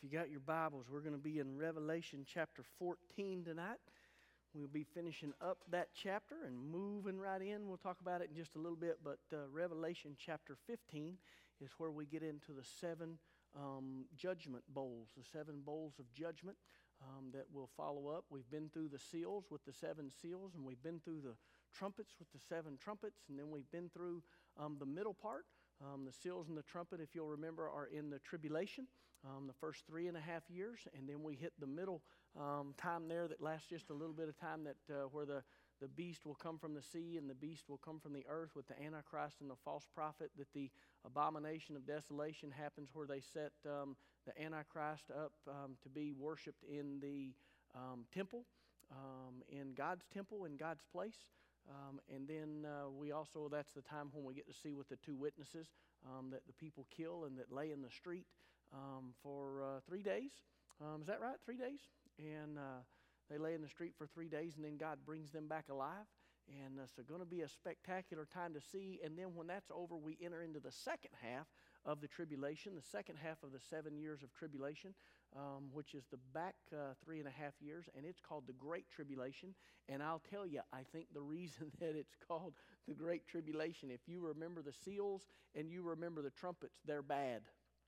If you got your Bibles, we're going to be in Revelation chapter 14 tonight. We'll be finishing up that chapter and moving right in. We'll talk about it in just a little bit, but Revelation chapter 15 is where we get into the seven judgment bowls, the seven bowls of judgment that will follow up. We've been through the seals with the seven seals, and we've been through the trumpets with the seven trumpets, and then we've been through the middle part. The seals and the trumpet, if you'll remember, are in the tribulation, the first 3.5 years, and then we hit the middle time there that lasts just a little bit of time, that where the beast will come from the sea and the beast will come from the earth with the Antichrist and the false prophet, that the abomination of desolation happens where they set the Antichrist up to be worshipped in the temple, in God's temple, in God's place. And then we also, that's the time when we get to see with the two witnesses that the people kill and that lay in the street for 3 days. Is that right? 3 days? And they lay in the street for 3 days, and then God brings them back alive. And so going to be a spectacular time to see. And then when that's over, we enter into the second half of the tribulation, the second half of the 7 years of tribulation, which is the back 3.5 years, and it's called the Great Tribulation. And I'll tell you, I think the reason that it's called the Great Tribulation, if you remember the seals and you remember the trumpets, they're bad.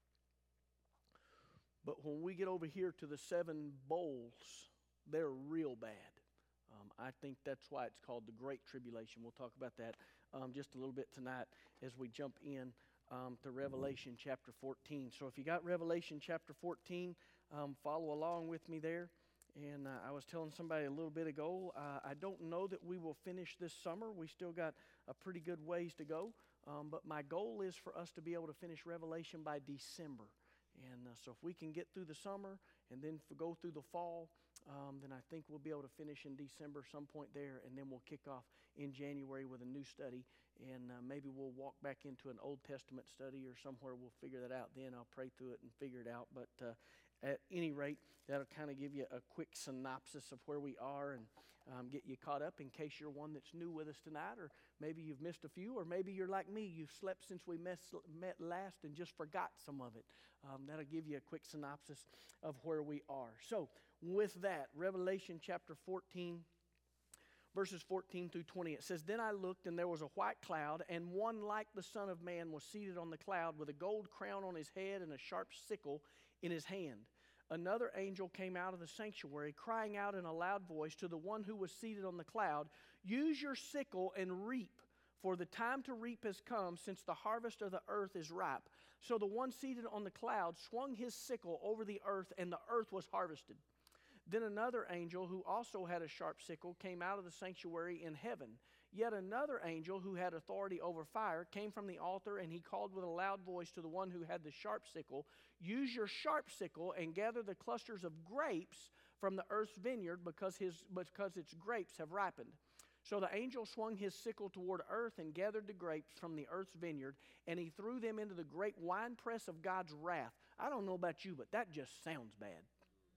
But when we get over here to the seven bowls, they're real bad. I think that's why it's called the Great Tribulation. We'll talk about that just a little bit tonight as we jump in to Revelation chapter 14. So if you got Revelation chapter 14, follow along with me there. And I was telling somebody a little bit ago, I don't know that we will finish this summer. We still got a pretty good ways to go. But my goal is for us to be able to finish Revelation by December. And so if we can get through the summer and then go through the fall, then I think we'll be able to finish in December some point there, and then we'll kick off in January with a new study, and maybe we'll walk back into an Old Testament study or somewhere. We'll figure that out then. I'll pray through it and figure it out. But at any rate, that'll kind of give you a quick synopsis of where we are and get you caught up in case you're one that's new with us tonight, or maybe you've missed a few, or maybe you're like me, you've slept since we met last and just forgot some of it. That'll give you a quick synopsis of where we are. So with that, Revelation chapter 14, verses 14 through 20, it says, "Then I looked, and there was a white cloud, and one like the Son of Man was seated on the cloud with a gold crown on his head and a sharp sickle in his hand. Another angel came out of the sanctuary, crying out in a loud voice to the one who was seated on the cloud, 'Use your sickle and reap, for the time to reap has come, since the harvest of the earth is ripe.' So the one seated on the cloud swung his sickle over the earth, and the earth was harvested. Then another angel, who also had a sharp sickle, came out of the sanctuary in heaven. Yet another angel, who had authority over fire, came from the altar, and he called with a loud voice to the one who had the sharp sickle, 'Use your sharp sickle and gather the clusters of grapes from the earth's vineyard, because its grapes have ripened.' So the angel swung his sickle toward earth and gathered the grapes from the earth's vineyard, and he threw them into the great winepress of God's wrath." I don't know about you, but that just sounds bad.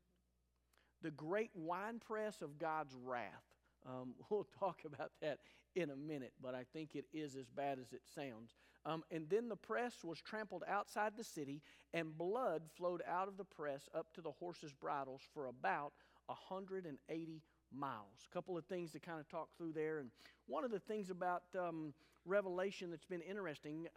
The great winepress of God's wrath. We'll talk about that in a minute, but I think it is as bad as it sounds. And then the press was trampled outside the city, and blood flowed out of the press up to the horses' bridles for about 180 miles. A couple of things to kind of talk through there. And one of the things about Revelation that's been interesting,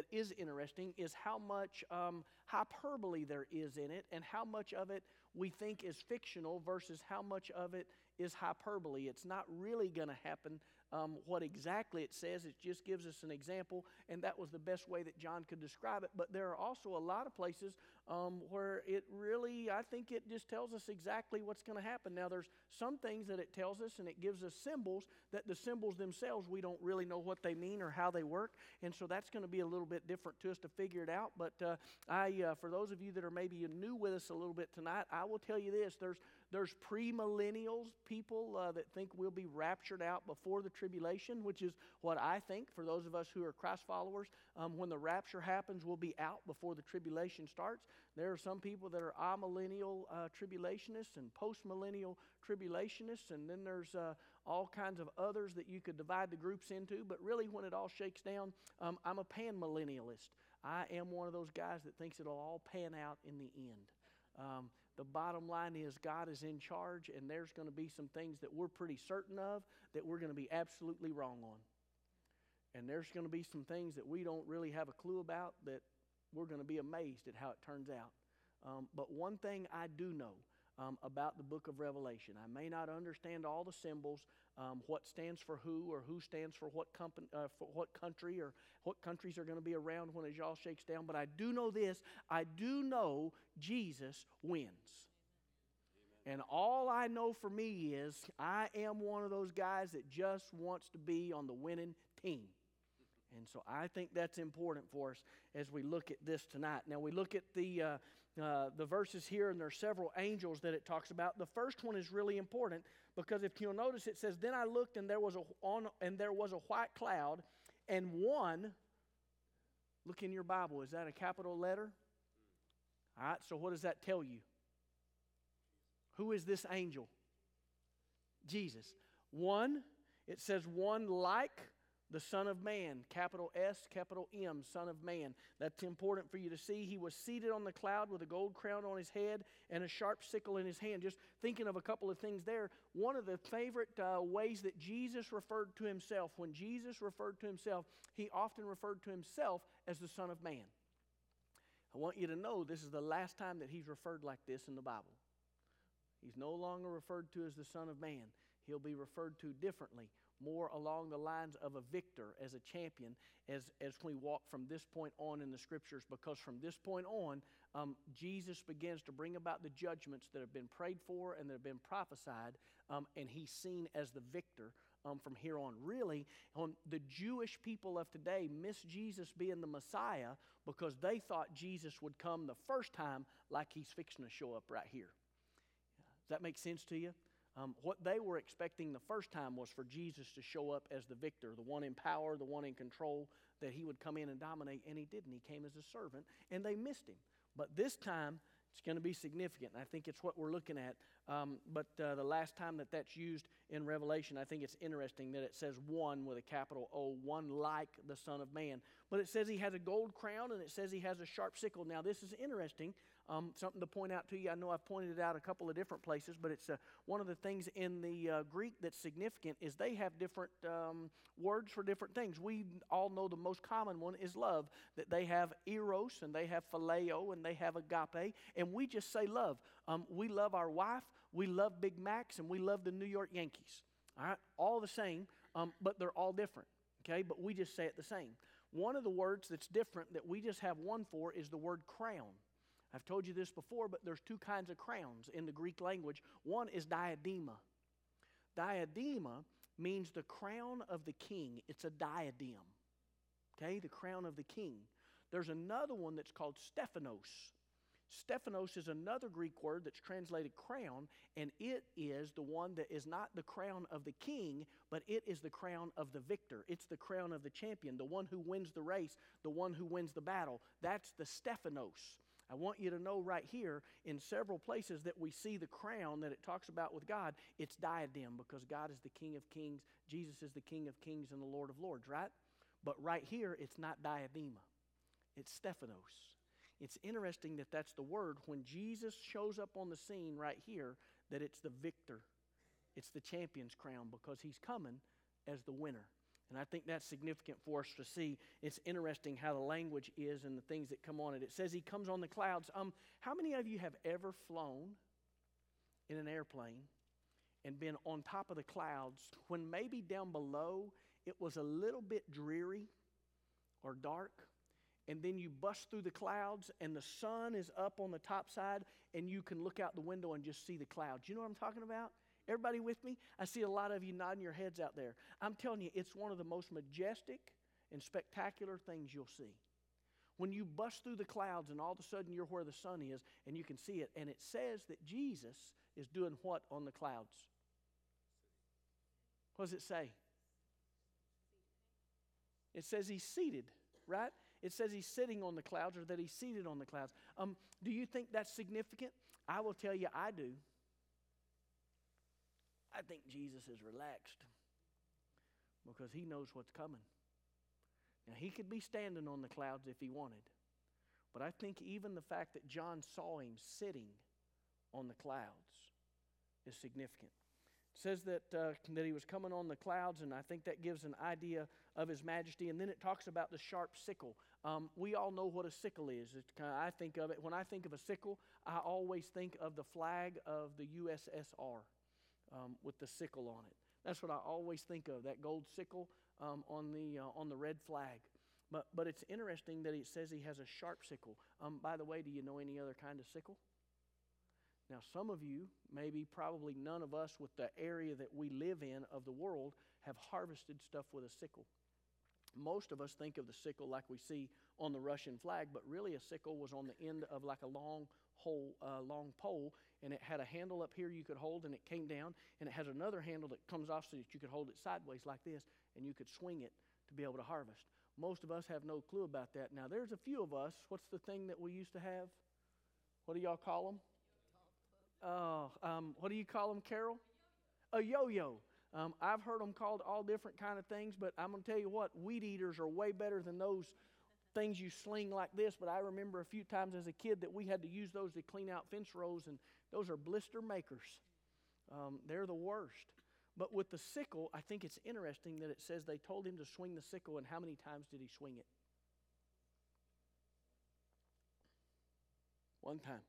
is how much hyperbole there is in it, and how much of it we think is fictional versus how much of it is hyperbole. It's not really going to happen what exactly it says. It just gives us an example, and that was the best way that John could describe it. But there are also a lot of places where it really, I think it just tells us exactly what's going to happen. Now, there's some things that it tells us, and it gives us symbols, that the symbols themselves, we don't really know what they mean or how they work, and so that's going to be a little bit different to us to figure it out. But for those of you that are maybe new with us a little bit tonight, I will tell you this: there's premillennials, people that think we'll be raptured out before the tribulation, which is what I think. For those of us who are Christ followers, when the rapture happens, we'll be out before the tribulation starts. There are some people that are amillennial tribulationists and postmillennial tribulationists, and then there's all kinds of others that you could divide the groups into. But really, when it all shakes down, I'm a panmillennialist. I am one of those guys that thinks it'll all pan out in the end. The bottom line is God is in charge, and there's going to be some things that we're pretty certain of that we're going to be absolutely wrong on. And there's going to be some things that we don't really have a clue about that we're going to be amazed at how it turns out. But one thing I do know about the book of Revelation, I may not understand all the symbols, what stands for who, or who stands for what country, or what countries are going to be around when it all shakes down, but I do know this: I do know Jesus wins. And all I know for me is I am one of those guys that just wants to be on the winning team. And so I think that's important for us as we look at this tonight. Now we look at the verses here, and there are several angels that it talks about. The first one is really important because if you'll notice, it says, "Then I looked, and there was a white cloud, and one." Look in your Bible. Is that a capital letter? All right. So what does that tell you? Who is this angel? Jesus. One. It says one like the Son of Man, capital S, capital M, Son of Man. That's important for you to see. He was seated on the cloud with a gold crown on his head and a sharp sickle in his hand. Just thinking of a couple of things there. One of the favorite ways that Jesus referred to himself, when Jesus referred to himself, he often referred to himself as the Son of Man. I want you to know this is the last time that he's referred like this in the Bible. He's no longer referred to as the Son of Man. He'll be referred to differently, more along the lines of a victor, as a champion, as we walk from this point on in the Scriptures, because from this point on, Jesus begins to bring about the judgments that have been prayed for and that have been prophesied, and he's seen as the victor from here on. Really, the Jewish people of today miss Jesus being the Messiah because they thought Jesus would come the first time like he's fixing to show up right here. Does that make sense to you? What they were expecting the first time was for Jesus to show up as the victor, the one in power, the one in control, that he would come in and dominate, and he didn't. He came as a servant, and they missed him. But this time, it's going to be significant, and I think it's what we're looking at. But the last time that that's used in Revelation, I think it's interesting that it says one with a capital O, one like the Son of Man. But it says he has a gold crown, and it says he has a sharp sickle. Now, this is interesting. Something to point out to you. I know I've pointed it out a couple of different places, but it's one of the things in the Greek that's significant is they have different words for different things. We all know the most common one is love, that they have eros, and they have phileo, and they have agape, and we just say love. We love our wife, we love Big Macs, and we love the New York Yankees. All right, all the same, but they're all different, okay? But we just say it the same. One of the words that's different that we just have one for is the word crown. I've told you this before, but there's two kinds of crowns in the Greek language. One is diadema. Diadema means the crown of the king. It's a diadem, okay, the crown of the king. There's another one that's called Stephanos. Stephanos is another Greek word that's translated crown, and it is the one that is not the crown of the king, but it is the crown of the victor. It's the crown of the champion, the one who wins the race, the one who wins the battle. That's the Stephanos. I want you to know right here, in several places that we see the crown that it talks about with God, it's diadem, because God is the King of kings, Jesus is the King of kings and the Lord of lords, right? But right here, it's not diadema. It's Stephanos. It's interesting that that's the word. When Jesus shows up on the scene right here, that it's the victor. It's the champion's crown, because he's coming as the winner. And I think that's significant for us to see. It's interesting how the language is and the things that come on it. It says he comes on the clouds. How many of you have ever flown in an airplane and been on top of the clouds when maybe down below it was a little bit dreary or dark, and then you bust through the clouds and the sun is up on the top side and you can look out the window and just see the clouds? You know what I'm talking about? Everybody with me? I see a lot of you nodding your heads out there. I'm telling you, it's one of the most majestic and spectacular things you'll see. When you bust through the clouds and all of a sudden you're where the sun is and you can see it, and it says that Jesus is doing what on the clouds? What does it say? It says he's seated, right? It says he's sitting on the clouds, or that he's seated on the clouds. Do you think that's significant? I will tell you, I do. I think Jesus is relaxed because he knows what's coming. Now, he could be standing on the clouds if he wanted, but I think even the fact that John saw him sitting on the clouds is significant. It says that he was coming on the clouds, and I think that gives an idea of his majesty. And then it talks about the sharp sickle. We all know what a sickle is. I think of it, when I think of a sickle, I always think of the flag of the USSR with the sickle on it. That's what I always think of, that gold sickle on the red flag. But it's interesting that it says he has a sharp sickle. By the way, do you know any other kind of sickle? Now, some of you, maybe probably none of us with the area that we live in of the world, have harvested stuff with a sickle. Most of us think of the sickle like we see on the Russian flag, but really a sickle was on the end of like a long pole, and it had a handle up here you could hold, and it came down, and it has another handle that comes off so that you could hold it sideways like this, and you could swing it to be able to harvest. Most of us have no clue about that. Now, there's a few of us. What's the thing that we used to have? What do y'all call them? What do you call them, Carol? A yo-yo. I've heard them called all different kind of things, but I'm going to tell you what, weed eaters are way better than those things you sling like this. But I remember a few times as a kid that we had to use those to clean out fence rows, and those are blister makers. They're the worst. But with the sickle, I think it's interesting that it says they told him to swing the sickle, and how many times did he swing it? One time.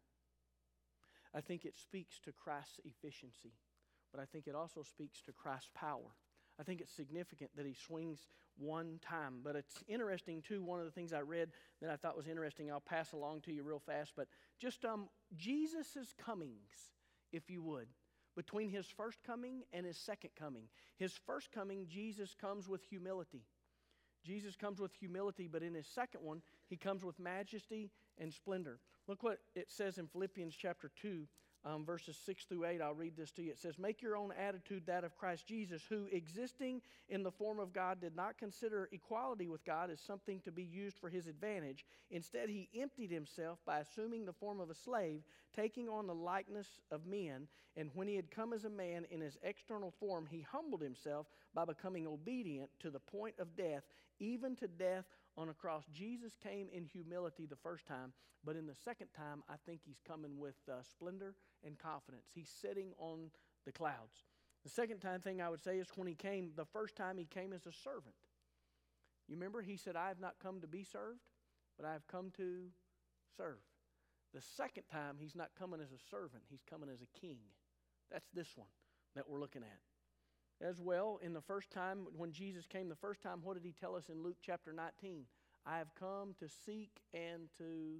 I think it speaks to Christ's efficiency, but I think it also speaks to Christ's power. I think it's significant that he swings one time. But it's interesting, too, one of the things I read that I thought was interesting, I'll pass along to you real fast, but just Jesus' comings, if you would, between his first coming and his second coming. His first coming, Jesus comes with humility. Jesus comes with humility, but in his second one, he comes with majesty and splendor. Look what it says in Philippians chapter 2, verses 6 through 8. I'll read this to you. It says, "Make your own attitude that of Christ Jesus, who, existing in the form of God, did not consider equality with God as something to be used for his advantage. Instead, he emptied himself by assuming the form of a slave, taking on the likeness of men. And when he had come as a man in his external form, he humbled himself by becoming obedient to the point of death, even to death on a cross." Jesus came in humility the first time, but in the second time, I think he's coming with splendor and confidence. He's sitting on the clouds. The second time thing I would say is when he came, the first time he came as a servant. You remember he said, "I have not come to be served, but I have come to serve." The second time, he's not coming as a servant, he's coming as a king. That's this one that we're looking at. As well, in the first time, when Jesus came the first time, what did he tell us in Luke chapter 19? "I have come to seek and to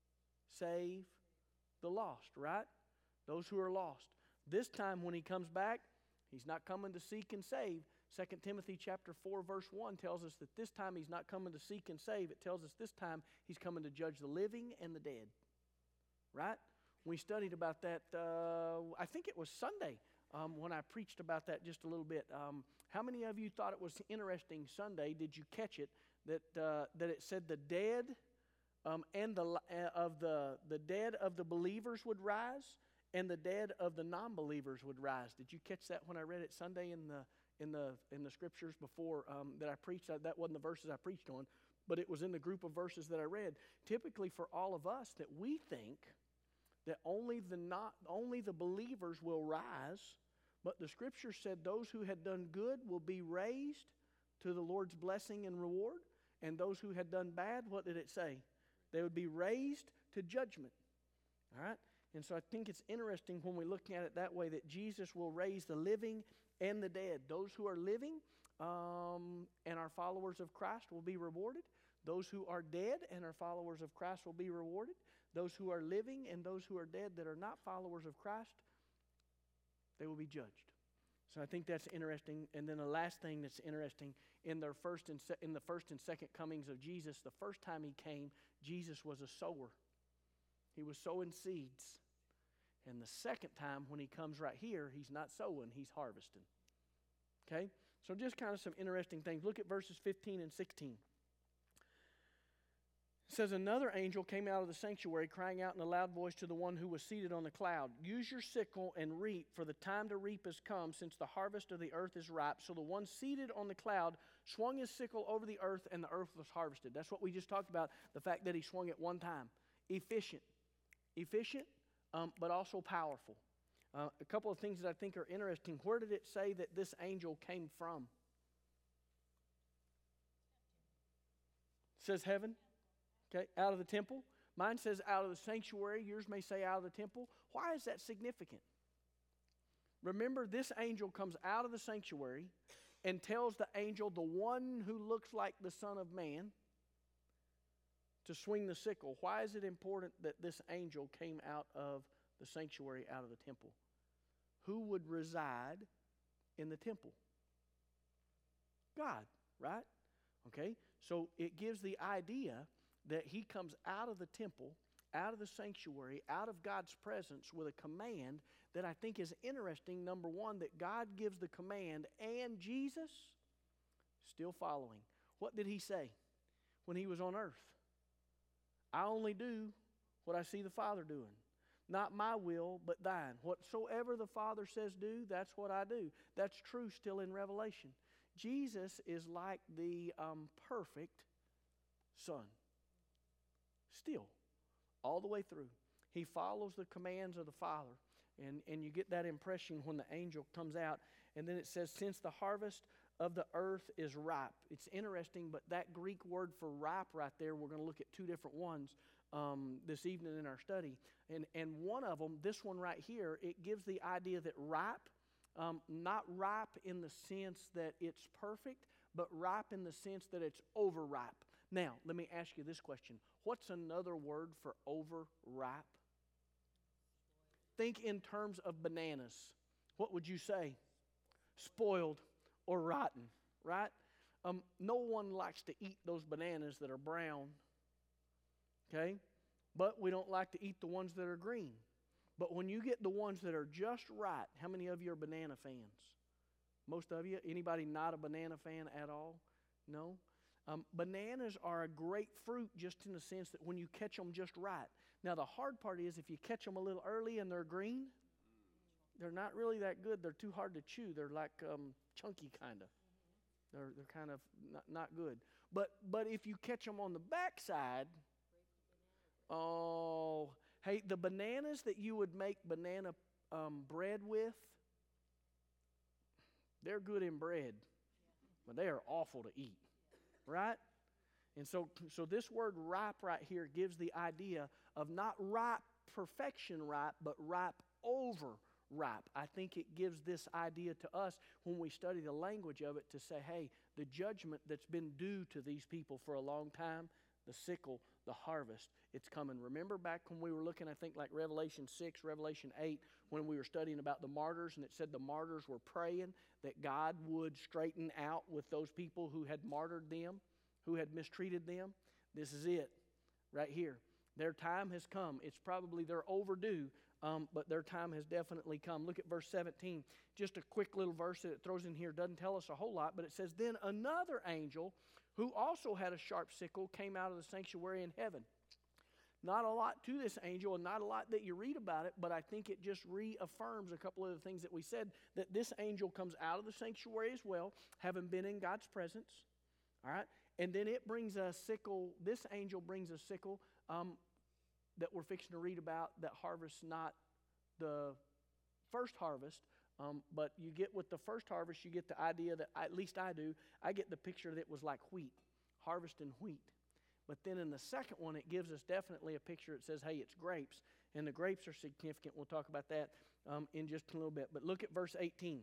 save the lost," right? Those who are lost. This time when he comes back, he's not coming to seek and save. 2 Timothy chapter 4, verse 1 tells us that this time he's not coming to seek and save. It tells us this time he's coming to judge the living and the dead. Right? We studied about that, I think it was Sunday, when I preached about that just a little bit. How many of you thought it was interesting Sunday? Did you catch it? That it said the dead and the dead of the believers would rise, and the dead of the non-believers would rise. Did you catch that when I read it Sunday in the scriptures before that I preached? That wasn't the verses I preached on, but it was in the group of verses that I read. Typically, for all of us, that we think that only the believers will rise, but the scripture said those who had done good will be raised to the Lord's blessing and reward, and those who had done bad, what did it say? They would be raised to judgment. All right? And so I think it's interesting when we look at it that way, that Jesus will raise the living and the dead. Those who are living and are followers of Christ will be rewarded. Those who are dead and are followers of Christ will be rewarded. Those who are living and those who are dead that are not followers of Christ, they will be judged. So I think that's interesting. And then the last thing that's interesting, in the first and second comings of Jesus, the first time he came, Jesus was a sower. He was sowing seeds. And the second time when he comes right here, he's not sowing, he's harvesting. Okay? So just kind of some interesting things. Look at verses 15 and 16. It says, "Another angel came out of the sanctuary, crying out in a loud voice to the one who was seated on the cloud, 'Use your sickle and reap, for the time to reap has come, since the harvest of the earth is ripe.' So the one seated on the cloud swung his sickle over the earth, and the earth was harvested." That's what we just talked about, the fact that he swung it one time. Efficient. Efficient, but also powerful. A couple of things that I think are interesting. Where did it say that this angel came from? It says heaven. Okay, out of the temple. Mine says out of the sanctuary. Yours may say out of the temple. Why is that significant? Remember, this angel comes out of the sanctuary and tells the angel, the one who looks like the Son of Man, to swing the sickle. Why is it important that this angel came out of the sanctuary, out of the temple? Who would reside in the temple? God, right? Okay, so it gives the idea that he comes out of the temple, out of the sanctuary, out of God's presence with a command that I think is interesting. Number one, that God gives the command and Jesus still following. What did he say when he was on earth? I only do what I see the Father doing. Not my will, but thine. Whatsoever the Father says do, that's what I do. That's true still in Revelation. Jesus is like the perfect Son. Still, all the way through. He follows the commands of the Father. And you get that impression when the angel comes out. And then it says, since the harvest of the earth is ripe. It's interesting, but that Greek word for ripe right there, we're going to look at two different ones this evening in our study. And one of them, this one right here, it gives the idea that ripe, not ripe in the sense that it's perfect, but ripe in the sense that it's overripe. Now, let me ask you this question. What's another word for overripe? Think in terms of bananas. What would you say? Spoiled or rotten, right? No one likes to eat those bananas that are brown, okay? But we don't like to eat the ones that are green. But when you get the ones that are just right, how many of you are banana fans? Most of you? Anybody not a banana fan at all? No? Bananas are a great fruit just in the sense that when you catch them just right. Now the hard part is if you catch them a little early and they're green, they're not really that good. They're too hard to chew. They're like chunky kind of. They're kind of not good. But if you catch them on the backside, oh, hey, the bananas that you would make banana bread with, they're good in bread, but they are awful to eat, right? And so this word ripe right here gives the idea of not ripe perfection ripe, but ripe over ripe. I think it gives this idea to us when we study the language of it to say, hey, the judgment that's been due to these people for a long time, the sickle, the harvest, it's coming. Remember back when we were looking, I think like Revelation 6, Revelation 8, when we were studying about the martyrs, and it said the martyrs were praying that God would straighten out with those people who had martyred them, who had mistreated them. This is it right here. Their time has come. It's probably they're overdue, but their time has definitely come. Look at verse 17. Just a quick little verse that it throws in here. Doesn't tell us a whole lot, but it says, then another angel who also had a sharp sickle came out of the sanctuary in heaven. Not a lot to this angel and not a lot that you read about it, but I think it just reaffirms a couple of the things that we said, that this angel comes out of the sanctuary as well, having been in God's presence. All right? And then it brings a sickle. This angel brings a sickle that we're fixing to read about that harvests not the first harvest, but you get with the first harvest, you get the idea that, at least I do, I get the picture that it was like wheat, harvesting wheat. But then in the second one, it gives us definitely a picture. It says, hey, it's grapes, and the grapes are significant. We'll talk about that in just a little bit. But look at verse 18.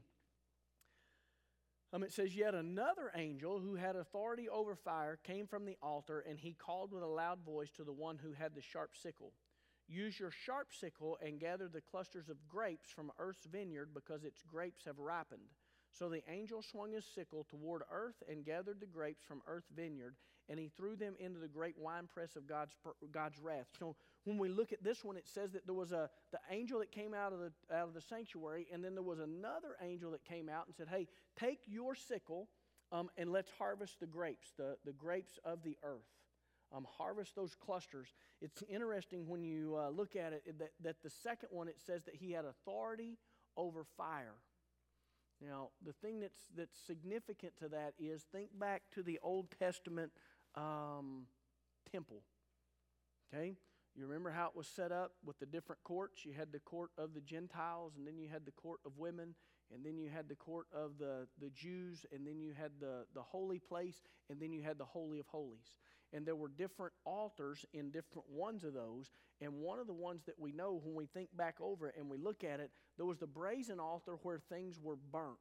It says, yet another angel who had authority over fire came from the altar, and he called with a loud voice to the one who had the sharp sickle. Use your sharp sickle and gather the clusters of grapes from earth's vineyard, because its grapes have ripened. So the angel swung his sickle toward earth and gathered the grapes from earth's vineyard, and he threw them into the great winepress of God's wrath. So when we look at this one, it says that there was the angel that came out of the sanctuary, and then there was another angel that came out and said, hey, take your sickle and let's harvest the grapes, the grapes of the earth. Harvest those clusters. It's interesting when you look at it that the second one, it says that he had authority over fire. Now, the thing that's significant to that is, think back to the Old Testament temple. Okay? You remember how it was set up with the different courts? You had the court of the Gentiles, and then you had the court of women, and then you had the court of the Jews, and then you had the holy place, and then you had the Holy of Holies. And there were different altars in different ones of those. And one of the ones that we know when we think back over it and we look at it, there was the brazen altar where things were burnt.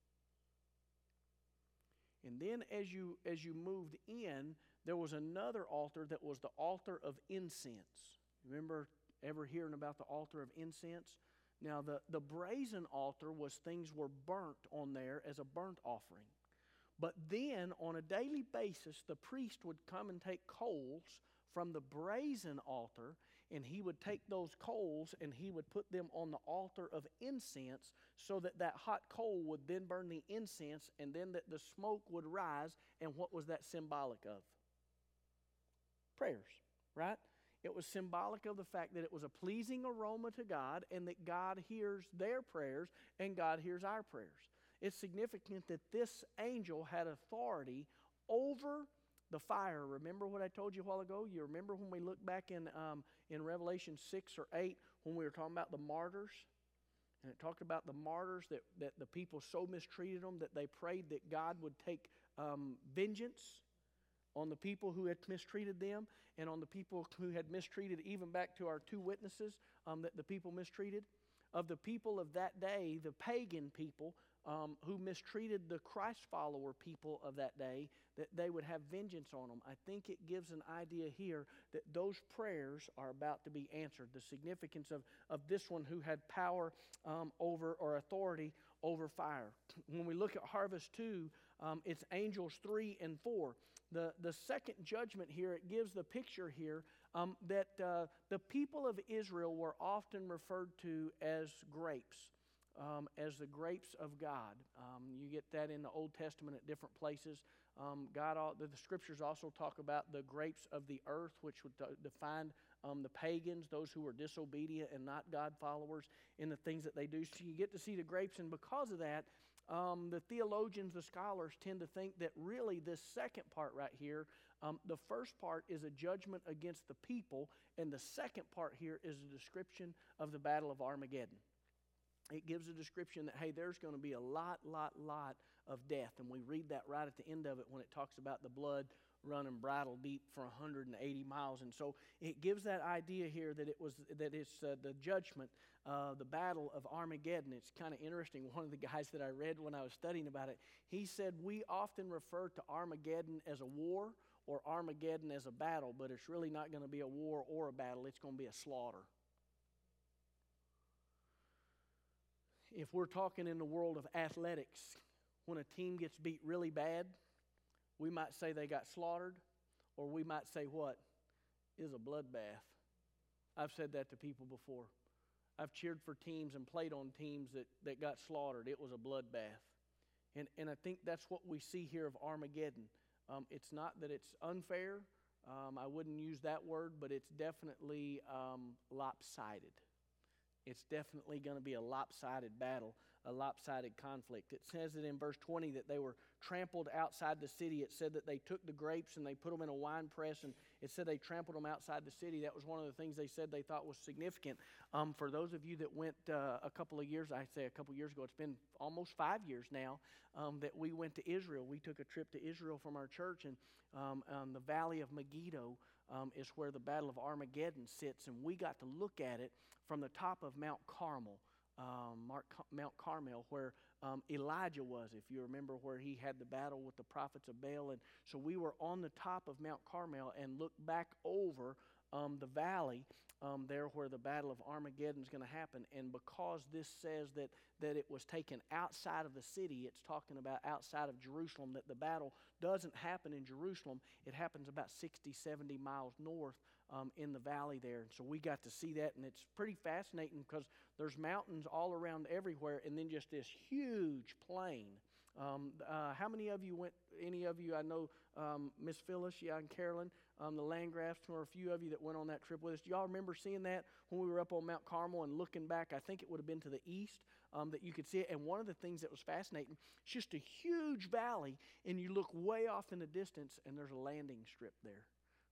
And then as you moved in, there was another altar that was the altar of incense. Remember ever hearing about the altar of incense? Now the brazen altar was things were burnt on there as a burnt offering. But then on a daily basis, the priest would come and take coals from the brazen altar, and he would take those coals and he would put them on the altar of incense so that that hot coal would then burn the incense, and then that the smoke would rise. And what was that symbolic of? Prayers, right? It was symbolic of the fact that it was a pleasing aroma to God, and that God hears their prayers and God hears our prayers. It's significant that this angel had authority over the fire. Remember what I told you a while ago? You remember when we looked back in Revelation 6 or 8 when we were talking about the martyrs? And it talked about the martyrs, that the people so mistreated them that they prayed that God would take vengeance on the people who had mistreated them, and on the people who had mistreated, even back to our two witnesses that the people mistreated. Of the people of that day, the pagan people who mistreated the Christ follower people of that day, that they would have vengeance on them. I think it gives an idea here that those prayers are about to be answered. The significance of this one who had power over, or authority over, fire. When we look at Harvest 2, it's angels 3 and 4. The second judgment here, it gives the picture here that the people of Israel were often referred to as grapes, as the grapes of God. You get that in the Old Testament at different places. The scriptures also talk about the grapes of the earth, which would define the pagans, those who were disobedient and not God followers in the things that they do. So you get to see the grapes, and because of that, the theologians, the scholars tend to think that really this second part right here, the first part is a judgment against the people, and the second part here is a description of the Battle of Armageddon. It gives a description that, hey, there's going to be a lot of death. And we read that right at the end of it when it talks about the blood running bridle deep for 180 miles. And so it gives that idea here that it's the judgment, the battle of Armageddon. It's kind of interesting. One of the guys that I read when I was studying about it, he said we often refer to Armageddon as a war or Armageddon as a battle, but it's really not going to be a war or a battle. It's going to be a slaughter. If we're talking in the world of athletics, when a team gets beat really bad, we might say they got slaughtered, or we might say what? Is a bloodbath. I've said that to people before. I've cheered for teams and played on teams that got slaughtered. It was a bloodbath. And I think that's what we see here of Armageddon. It's not that it's unfair. I wouldn't use that word, but it's definitely lopsided. It's definitely going to be a lopsided battle, a lopsided conflict. It says it in verse 20 that they were trampled outside the city. It said that they took the grapes and they put them in a wine press, and it said they trampled them outside the city. That was one of the things they said they thought was significant. For those of you that went a couple of years, I say a couple of years ago, it's been almost 5 years now that we went to Israel. We took a trip to Israel from our church, and the Valley of Megiddo is where the Battle of Armageddon sits, and we got to look at it from the top of Mount Carmel, Mount Carmel, where Elijah was, if you remember, where he had the battle with the prophets of Baal. And so we were on the top of Mount Carmel and looked back over the valley there where the Battle of Armageddon is going to happen. And because this says that it was taken outside of the city, it's talking about outside of Jerusalem, that the battle doesn't happen in Jerusalem. It happens about 60, 70 miles north in the valley there. And so we got to see that, and it's pretty fascinating because there's mountains all around everywhere, and then just this huge plain. How many of you went, any of you, I know Miss Phyllis, and Carolyn, the Landgrafs, or a few of you that went on that trip with us. Do y'all remember seeing that when we were up on Mount Carmel and looking back? I think it would have been to the east that you could see it. And one of the things that was fascinating, it's just a huge valley, and you look way off in the distance, and there's a landing strip there.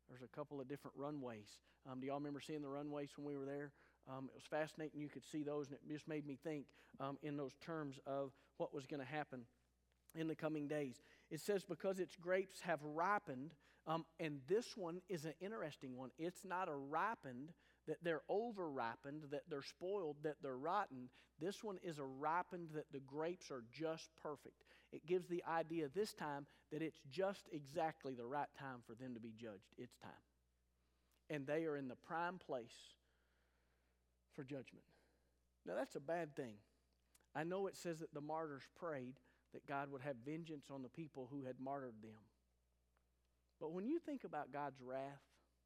There's a couple of different runways. Do y'all remember seeing the runways when we were there? It was fascinating. You could see those, and it just made me think in those terms of what was going to happen in the coming days. It says, because its grapes have ripened, and this one is an interesting one. It's not a ripened, that they're over-ripened, that they're spoiled, that they're rotten. This one is a ripened, that the grapes are just perfect. It gives the idea this time that it's just exactly the right time for them to be judged. It's time. And they are in the prime place for judgment. Now, that's a bad thing. I know it says that the martyrs prayed that God would have vengeance on the people who had martyred them. But when you think about God's wrath,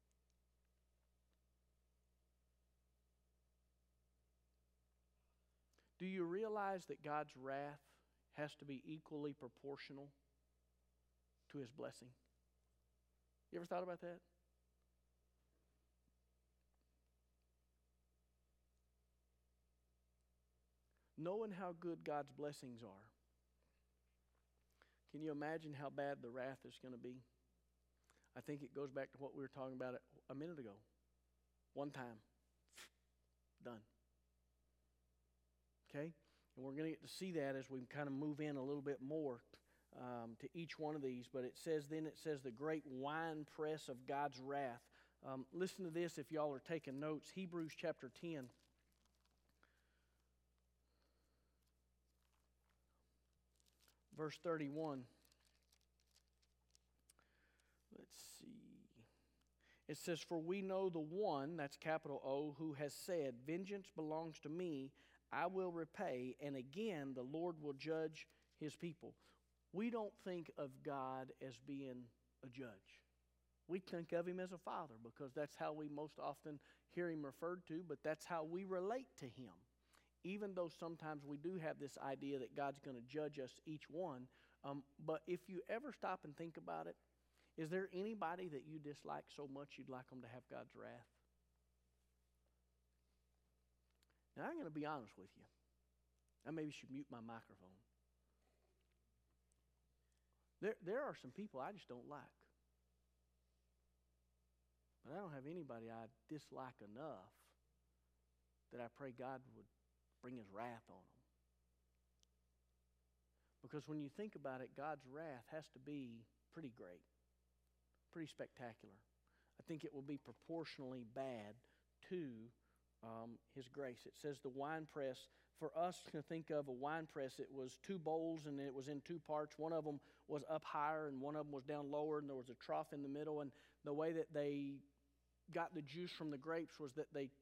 do you realize that God's wrath has to be equally proportional to His blessing? You ever thought about that? Knowing how good God's blessings are, can you imagine how bad the wrath is going to be? I think it goes back to what we were talking about a minute ago. One time. Done. Okay? And we're going to get to see that as we kind of move in a little bit more to each one of these. But it says the great winepress of God's wrath. Listen to this if y'all are taking notes. Hebrews chapter 10. Verse 31. Let's see. It says, for we know the one, that's capital O, who has said, vengeance belongs to me, I will repay, and again the Lord will judge His people. We don't think of God as being a judge. We think of Him as a father because that's how we most often hear Him referred to, but that's how we relate to Him. Even though sometimes we do have this idea that God's going to judge us each one, but if you ever stop and think about it, is there anybody that you dislike so much you'd like them to have God's wrath? Now, I'm going to be honest with you. I maybe should mute my microphone. There are some people I just don't like. But I don't have anybody I dislike enough that I pray God would bring His wrath on them. Because when you think about it, God's wrath has to be pretty great, pretty spectacular. I think it will be proportionally bad to His grace. It says the winepress, for us to think of a winepress, it was two bowls and it was in two parts. One of them was up higher and one of them was down lower, and there was a trough in the middle. And the way that they got the juice from the grapes was that they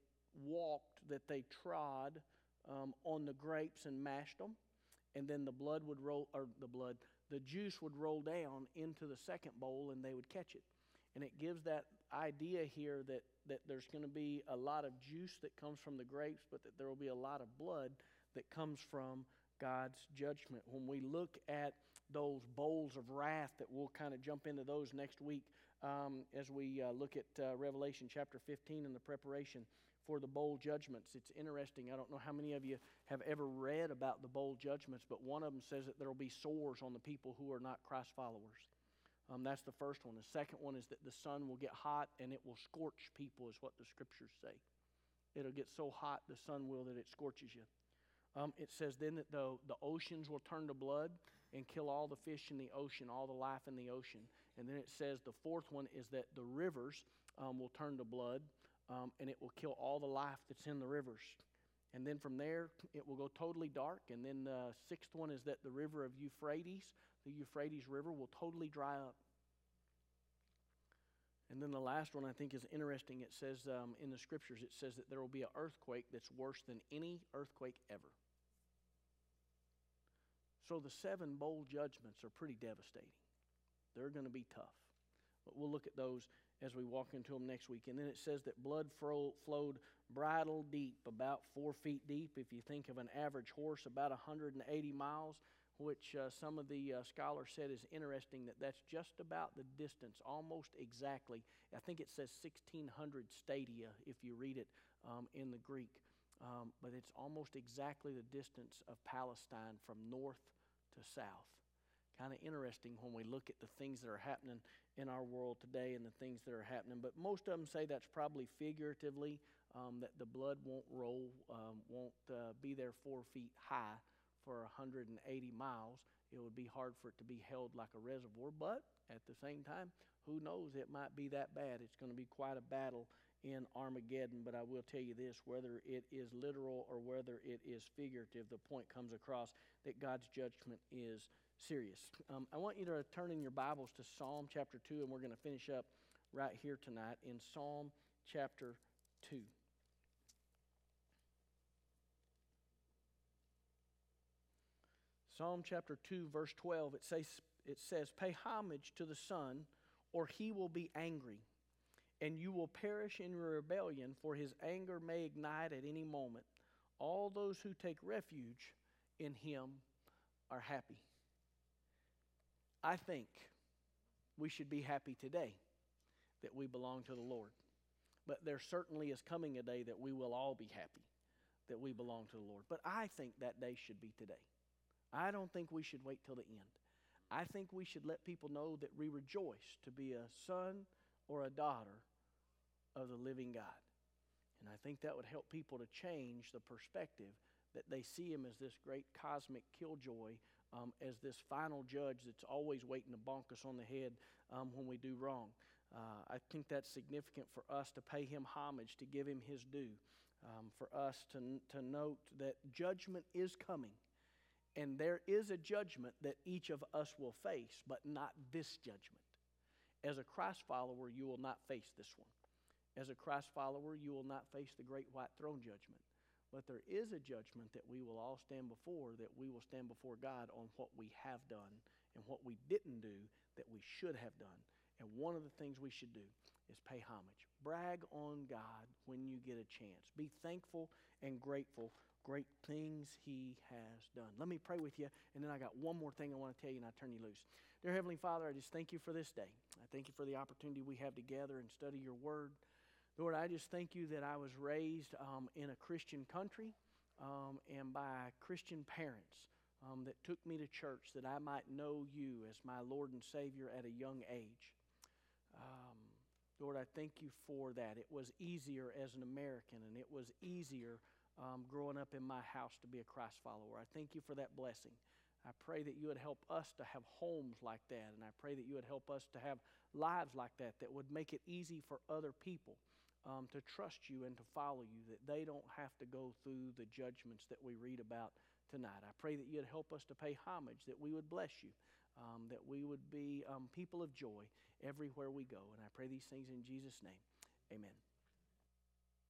trod on the grapes and mashed them, and then the juice would roll down into the second bowl and they would catch it. And it gives that idea here that there's going to be a lot of juice that comes from the grapes, but that there will be a lot of blood that comes from God's judgment. When we look at those bowls of wrath, that we'll kind of jump into those next week as we look at Revelation chapter 15 and the preparation for the bowl judgments. It's interesting. I don't know how many of you have ever read about the bowl judgments, but one of them says that there will be sores on the people who are not Christ followers. That's the first one. The second one is that the sun will get hot and it will scorch people, is what the scriptures say. It'll get so hot, the sun will, that it scorches you. It says then that the oceans will turn to blood and kill all the fish in the ocean, all the life in the ocean. And then it says the fourth one is that the rivers will turn to blood, and it will kill all the life that's in the rivers. And then from there, it will go totally dark. And then the sixth one is that the river of Euphrates, the Euphrates River, will totally dry up. And then the last one I think is interesting. It says in the scriptures, it says that there will be an earthquake that's worse than any earthquake ever. So the 7 bowl judgments are pretty devastating. They're going to be tough. But we'll look at those as we walk into them next week. And then it says that blood flowed bridle deep, about 4 feet deep. If you think of an average horse, about 180 miles, which some of the scholars said is interesting, that's just about the distance, almost exactly. I think it says 1,600 stadia if you read it in the Greek. But it's almost exactly the distance of Palestine from north to south. kind of interesting when we look at the things that are happening in our world today and the things that are happening. But most of them say that's probably figuratively, that the blood won't roll, won't be there 4 feet high for 180 miles. It would be hard for it to be held like a reservoir, but at the same time, who knows, it might be that bad. It's going to be quite a battle in Armageddon, but I will tell you this, whether it is literal or whether it is figurative, the point comes across that God's judgment is serious. I want you to turn in your Bibles to Psalm chapter 2, and we're going to finish up right here tonight in Psalm chapter 2. Psalm chapter 2, verse 12, it says, "Pay homage to the Son, or he will be angry, and you will perish in your rebellion, for his anger may ignite at any moment. All those who take refuge in him are happy." I think we should be happy today that we belong to the Lord. But there certainly is coming a day that we will all be happy that we belong to the Lord. But I think that day should be today. I don't think we should wait till the end. I think we should let people know that we rejoice to be a son or a daughter of the living God. And I think that would help people to change the perspective that they see him as this great cosmic killjoy, as this final judge that's always waiting to bonk us on the head when we do wrong. I think that's significant for us to pay him homage, to give him his due, for us to note that judgment is coming. And there is a judgment that each of us will face, but not this judgment. As a Christ follower, you will not face this one. As a Christ follower, you will not face the great white throne judgment. But there is a judgment that we will all stand before, that we will stand before God on what we have done and what we didn't do that we should have done. And one of the things we should do is pay homage. Brag on God when you get a chance. Be thankful and grateful. Great things he has done. Let me pray with you, and then I got one more thing I want to tell you, and I turn you loose. Dear Heavenly Father, I just thank you for this day. I thank you for the opportunity we have to gather and study your word. Lord, I just thank you that I was raised in a Christian country and by Christian parents that took me to church that I might know you as my Lord and Savior at a young age. Lord, I thank you for that. It was easier as an American, and it was easier growing up in my house to be a Christ follower. I thank you for that blessing. I pray that you would help us to have homes like that, and I pray that you would help us to have lives like that that would make it easy for other people to trust you and to follow you, that they don't have to go through the judgments that we read about tonight. I pray that you'd help us to pay homage, that we would bless you, that we would be people of joy everywhere we go. And I pray these things in Jesus' name. Amen.